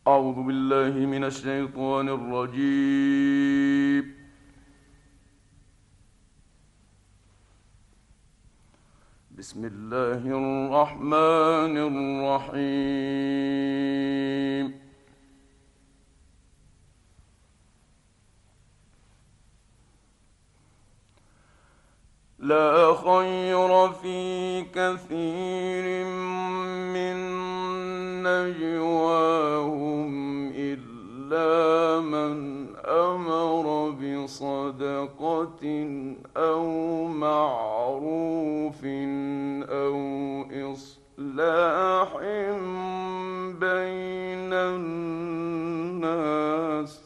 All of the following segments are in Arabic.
أعوذ بالله من الشيطان الرجيم. بسم الله الرحمن الرحيم. لا خير في كثير من نجواهم إلا من أمر بصدقة أو معروف أو إصلاح بين الناس.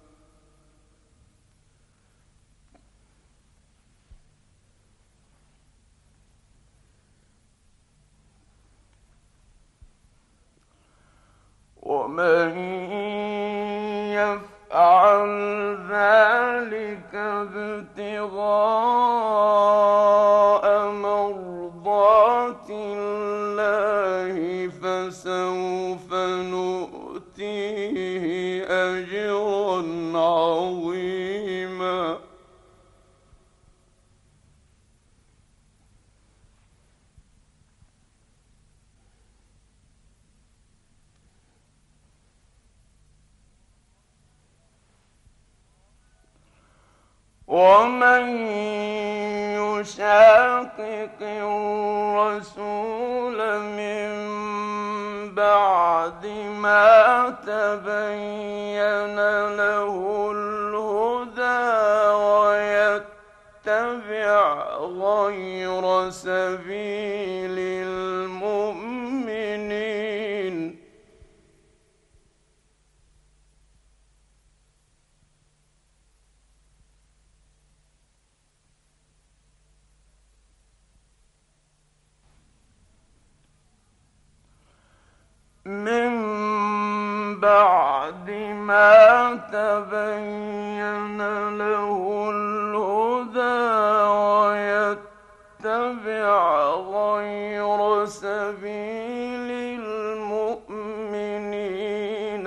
ومن يفعل ذلك ابتغاء مرضات الله فسوف نؤتيه أجرا عظيما. ومن يشاقق الرسول من بعد ما تبين له الهدى ويتبع غير سبيل المؤمنين من بعد ما تبين له الهدى ويتبع غير سبيل المؤمنين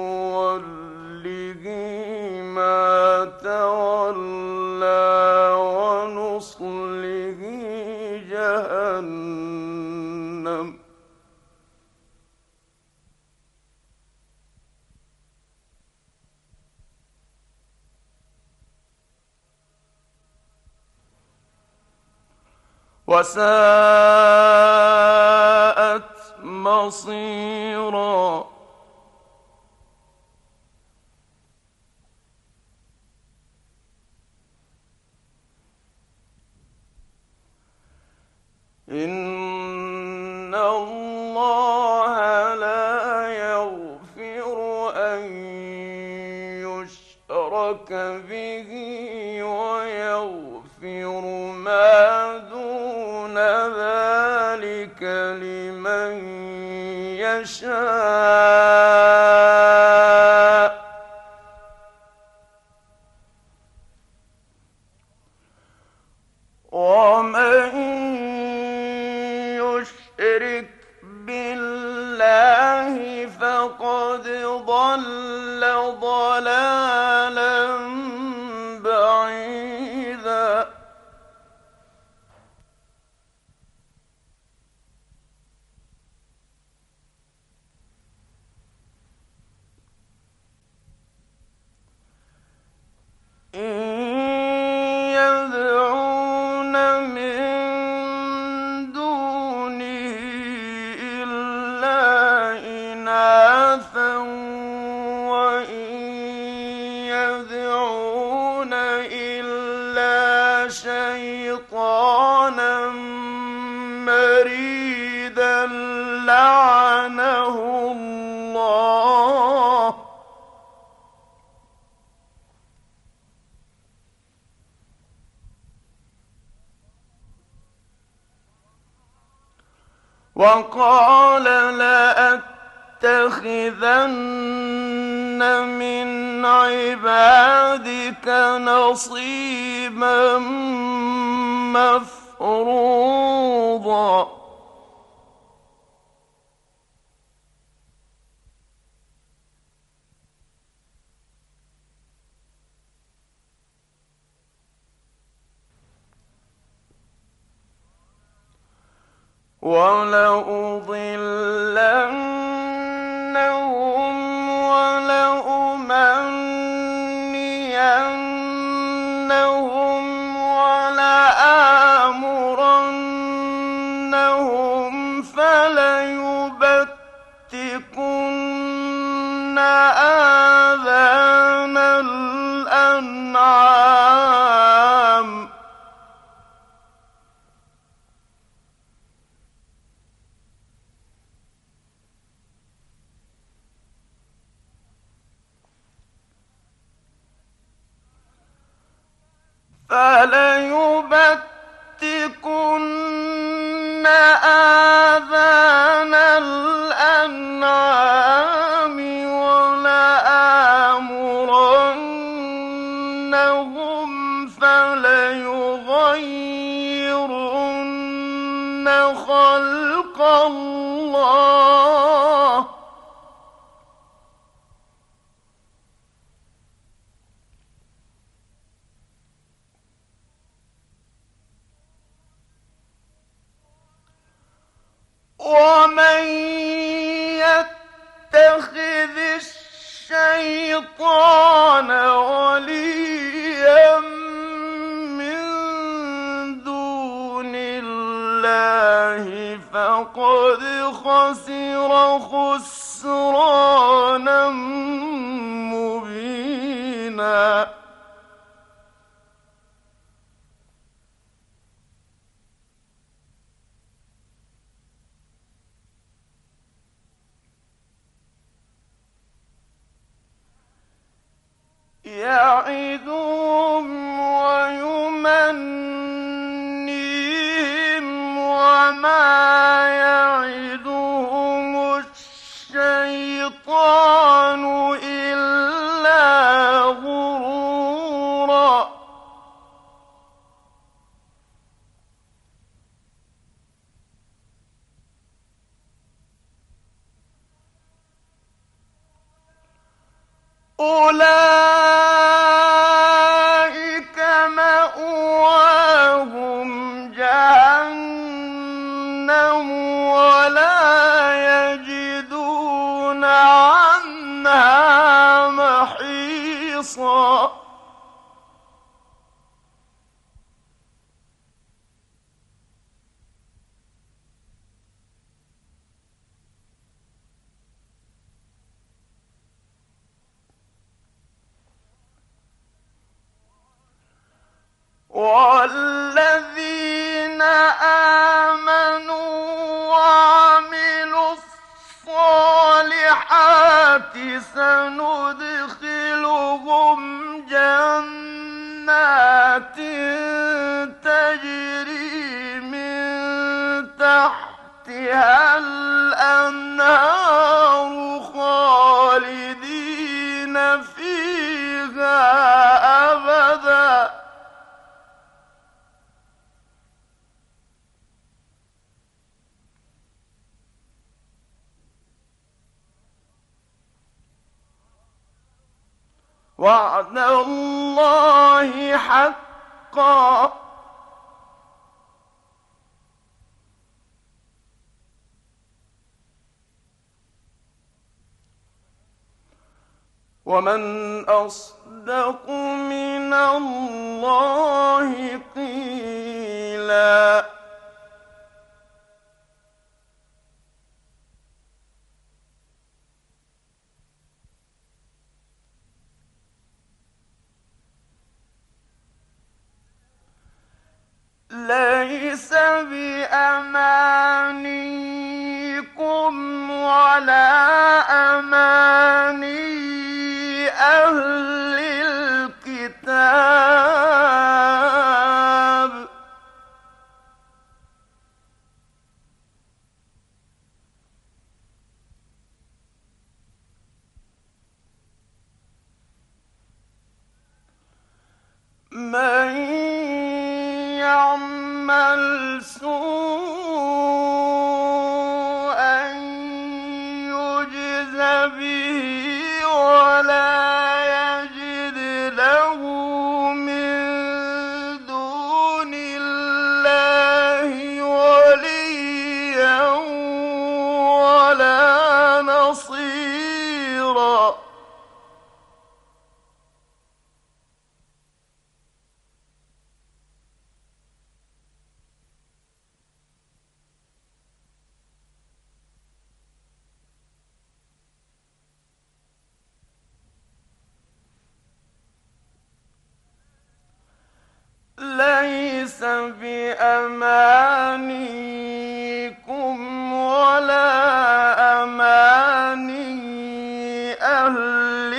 نوله ما تولى ونصله جهنم وساءت مصيرا. إن الله لا يغفر أن يشرك به ويغفر ما دون ذلك لمن يشاء. ومن يشرك بالله فقد ضل ضلالا بعيدا. إن يدعون من دونه إلا إناثا وإن يدعون إلا شيطانا مريدا لعنه الله. وقال لأتخذن من عبادك نصيبا مفروضا. ولأضلنهم ولأمنينهم ولآمرنهم فليبتكن آذان الأنعام ولآمرنهم فليغيرن خلق الله ومن يتخذ الشيطان وليا من دون الله فقد خسر خسرانا مبينا يعدهم ويمنيهم وما يعدهم الشيطان إلا غرورا أولئك مأواهم جهنم ولا يجدون عنها محيصا والذين آمنوا وعملوا الصالحات سندخلهم جنات تجري من تحتها الأنهار خالدين فيها أبدا وعد الله حقا ومن أصدق من الله قيلا ليس بأمانيكم ولا أماني أهل الكتاب من يعمل سوءا يجز به ولا يجد له من دون الله وليا نصيرا ليس بأمانيكم ولا أماني أهل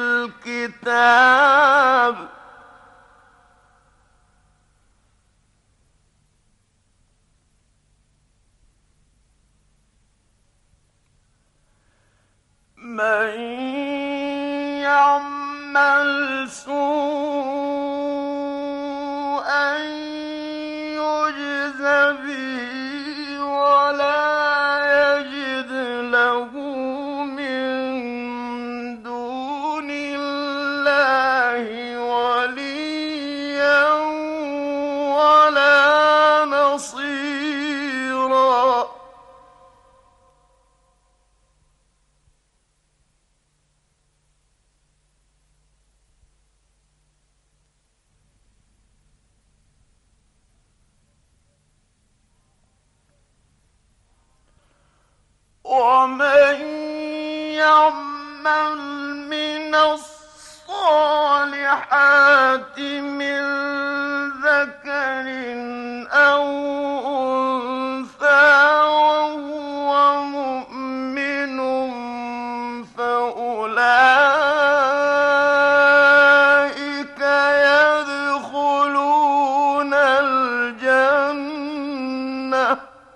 الكتاب من يعمل سوءا يجز به ولا يجد له من دون الله وليا ولا نصيرا ومن يعمل من الصالحات من ذكر أو أنثى وهو مؤمن فأولئك يدخلون الجنة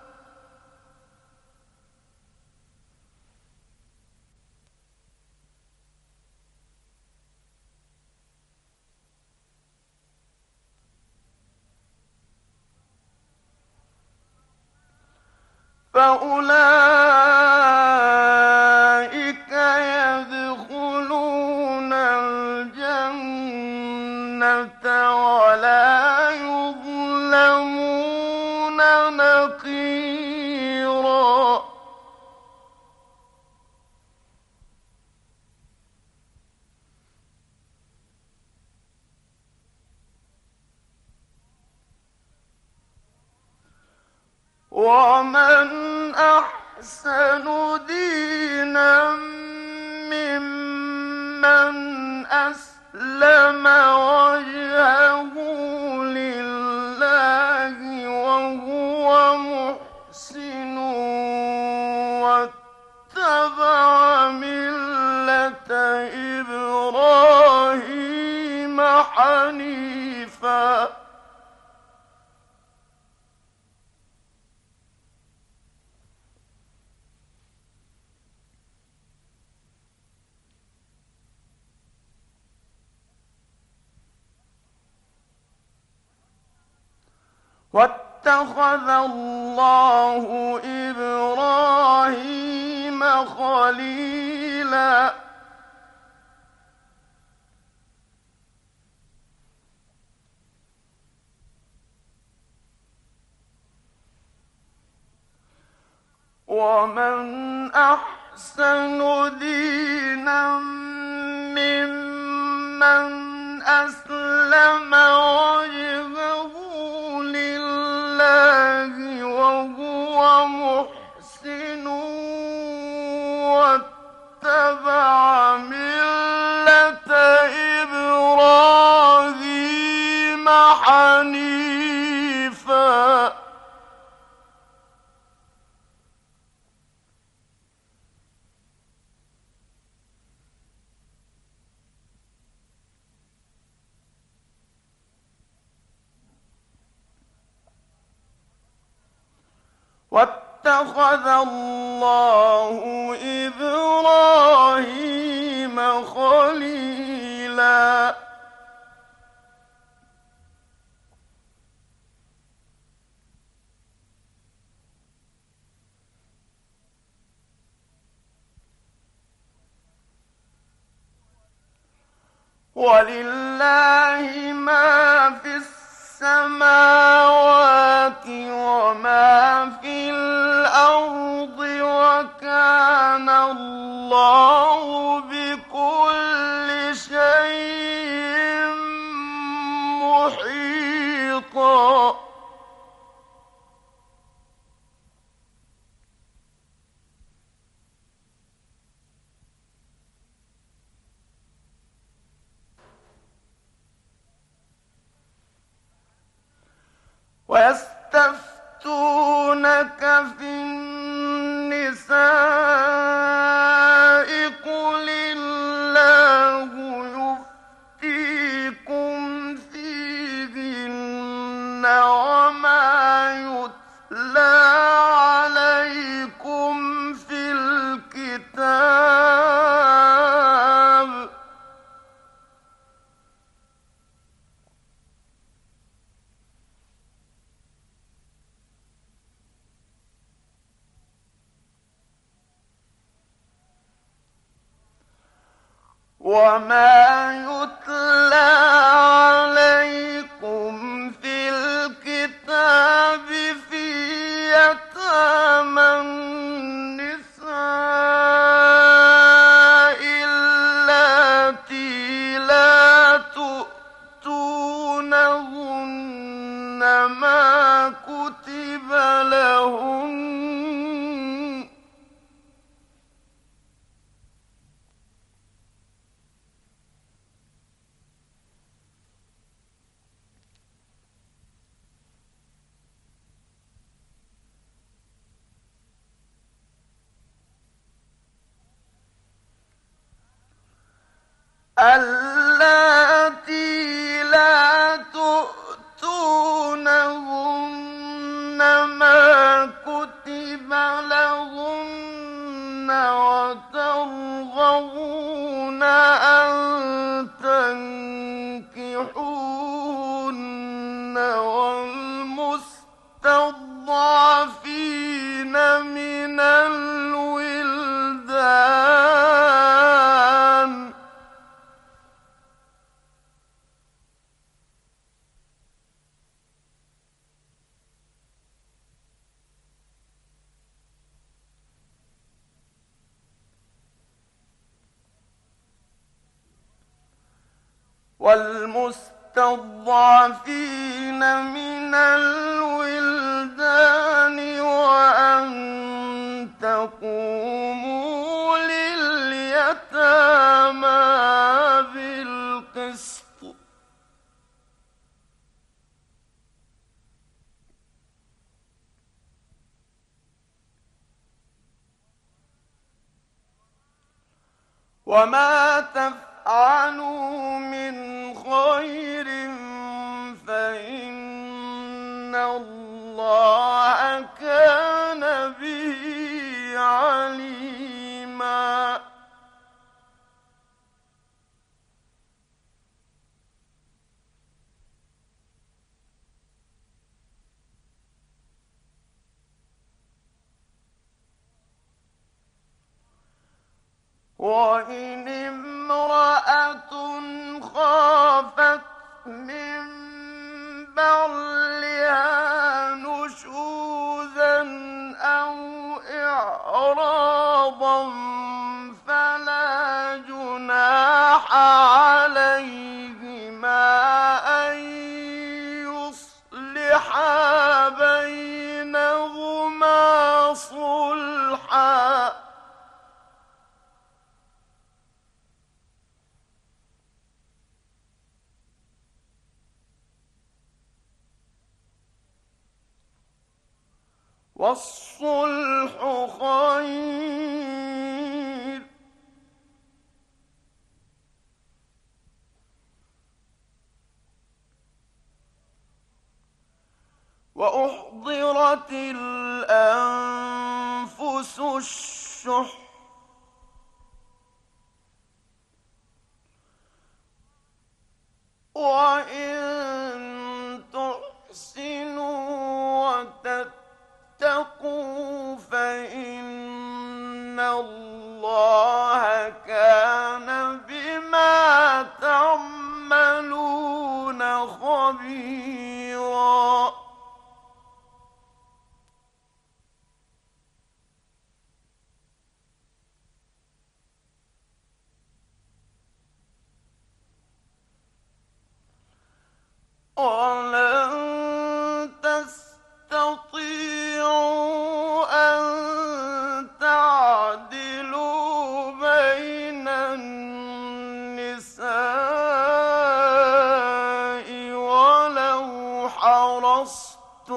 فأولئك يدخلون الجنة ولا يظلمون نقيرا ومن أحسن دينا ممن أسلم وجهه لله وهو محسن واتبع ملة إبراهيم حنيفا واتخذ الله إبراهيم خليلا ومن أحسن دينا ممن أسلم وجهه لله وهو محسن واتبع ملة إبراهيم حنيفا واتخذ الله إبراهيم خليلا ولله ما في السماوات وما في الأرض وكان الله ويستفتونك في النساء قل الله يفتيكم فيهن وما يتلى عليكم في الكتاب في يتامى النساء اللاتي لا تؤتونهن ما كتب لهن اللاتي لا تؤتونهن ما كتب لهن وترغبون أن تنكحوهن والمستضعفين من الولدان من الولدان وأن تقوموا لليتامى بالقسط وما تفعلوا من خير فإن الله كان به عليما وإن امرأة خافت من بعلها نشوزا أو إعراضا فلا جناح عليهما أن يصلحا بينهما صلحا والصلح خير وأحضرت الأنفس الشح وإن تحسنوا وتتقوا فإن الله كان بما تعملون خبيرا ولن تستطيعوا أن تعدلوا بين النساء ولو حرصتم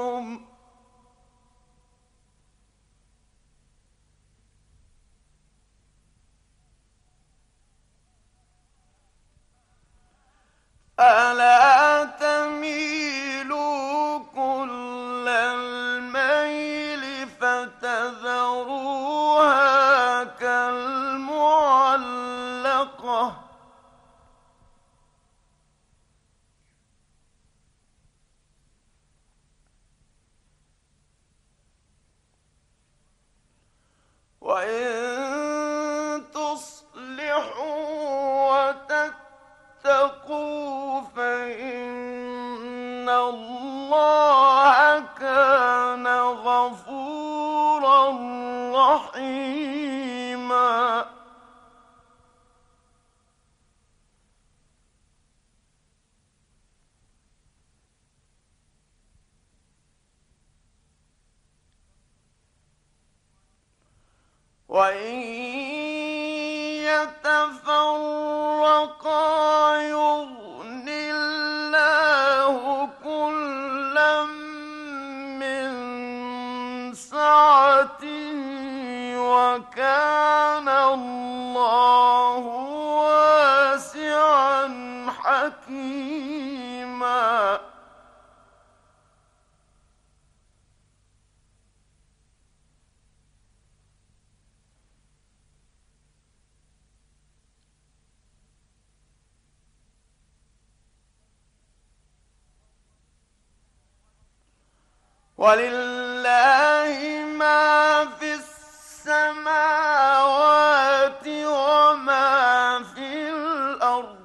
ألا تميلوا كل الميل فتذروها كالمعلقة وإن تصلحوا وتتقوا فإن الله كان غفورا رحيما وإن يتفرقا يغن الله كلا من سعته وكان الله واسعا حكيما ولله ما في السماوات وما في الأرض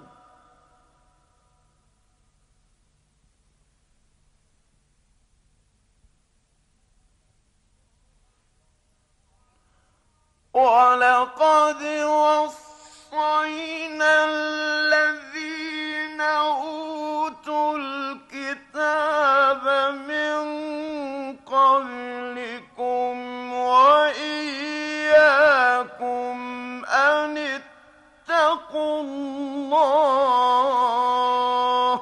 ولقد وصينا الذين أوتوا الكتاب من قبلكم وإياكم أن اتقوا الله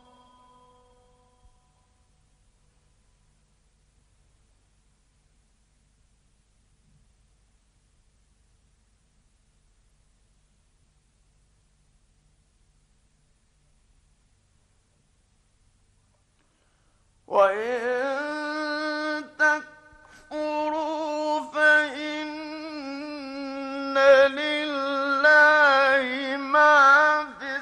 وإن تكفروا فإن لله ما في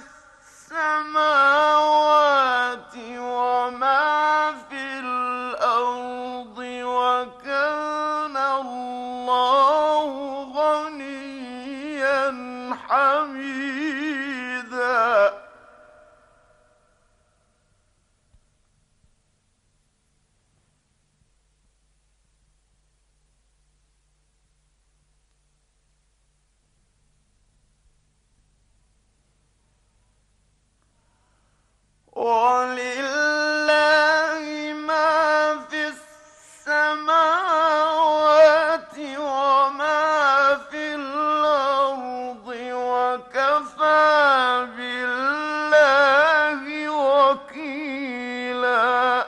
السماوات وما في الأرض وكان الله غنيا حميدا ولله ما في السماوات وما في الأرض وكفى بالله وكيلا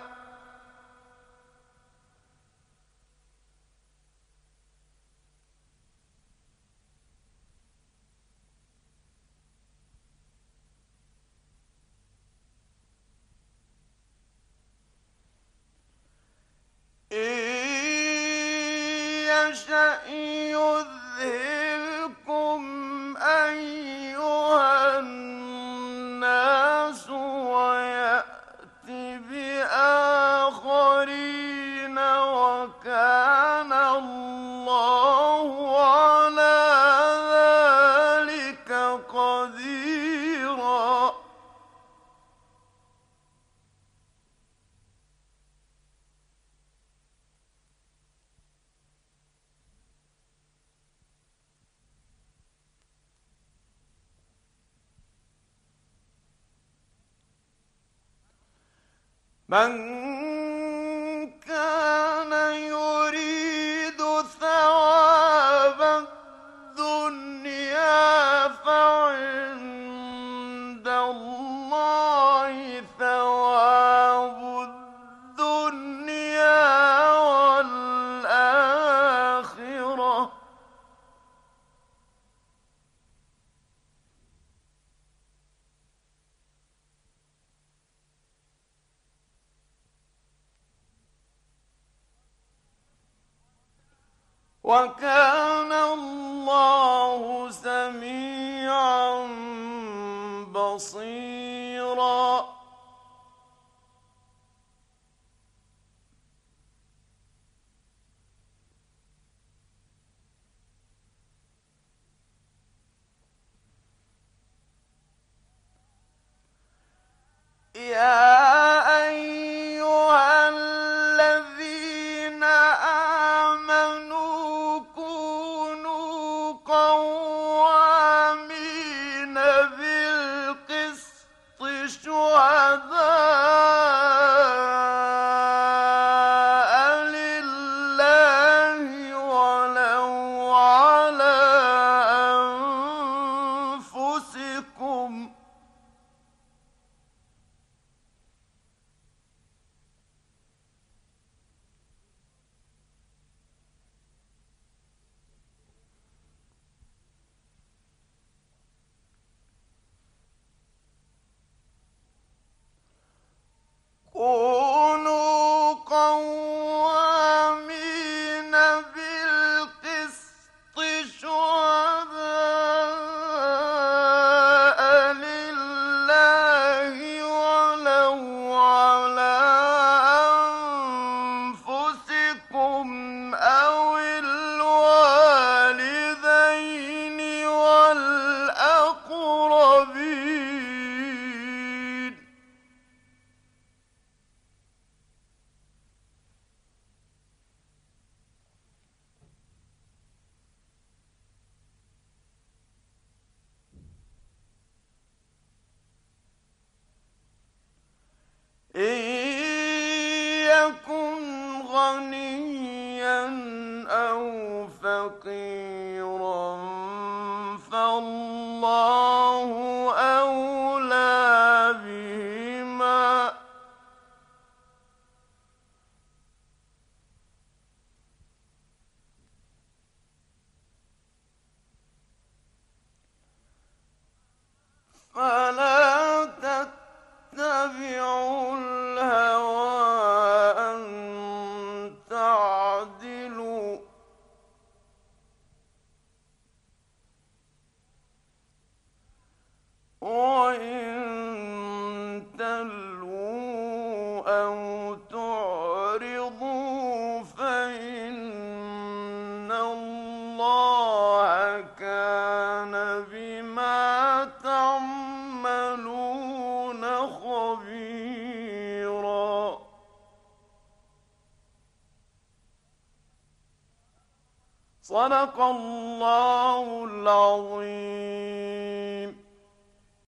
إن يشأ يذهبكم أيها الناس ويأت بآخرين وكان الله على ذلك قديرا من كان يريد ثواب الدنيا فعند الله ثواب الدنيا والآخرة وكان الله سميعا بصيرا. يا أيها الذين آمنوا كونوا قوامين بالقسط شهداء لله ولو على أنفسكم. كونوا قوامين بالقسط شهداء لله ولو على أنفسكم أو الوالدين والأقربين. إن يكن غنيا أو فقيرا فالله أولى بهما. فلا تتبعوا الهوى أن تعدلوا وإن تلووا أو تعرضوا فإن الله كان بما تعملون خبيرا. صدق الله العظيم.